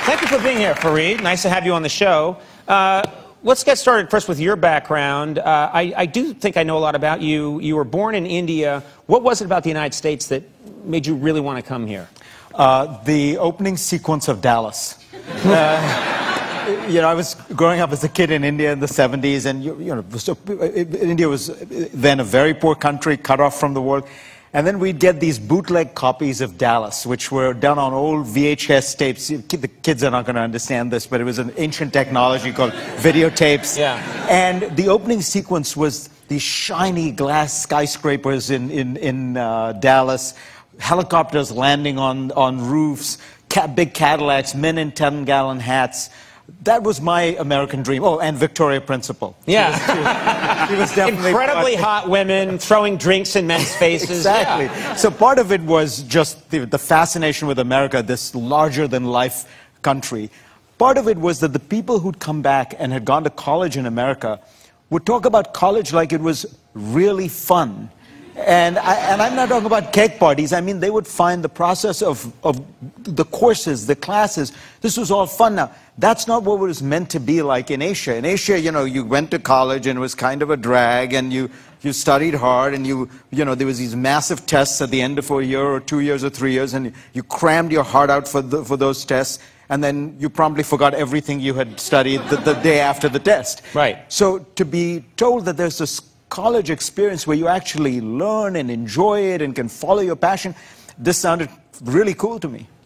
Thank you for being here, Fareed. Nice to have you on the show. Let's get started first with your background. I do think I know a lot about you. You were born in India. What was it about the United States that made you really want to come here? The opening sequence of Dallas. I was growing up as a kid in India in the 70s, and India was then a very poor country, cut off from the world. And then we'd get these bootleg copies of Dallas, which were done on old VHS tapes. The kids are not going to understand this, but it was an ancient technology called videotapes. Yeah. And the opening sequence was these shiny glass skyscrapers in Dallas, helicopters landing on roofs, big Cadillacs, men in 10-gallon hats. That was my American dream. Oh, and Victoria Principal. Yeah. She was definitely incredibly hot women throwing drinks in men's faces. Exactly. Yeah. So part of it was just the fascination with America, this larger-than-life country. Part of it was that the people who'd come back and had gone to college in America would talk about college like it was really fun. And I'm not talking about cake parties. I mean, they would find the process of the courses, the classes. This was all fun. Now, that's not what it was meant to be like in Asia. In Asia, you went to college and it was kind of a drag, and you studied hard, and there was these massive tests at the end of a year or 2 years or 3 years, and you crammed your heart out for those tests, and then you promptly forgot everything you had studied the day after the test. Right. So to be told that there's this college experience where you actually learn and enjoy it and can follow your passion, this sounded really cool to me.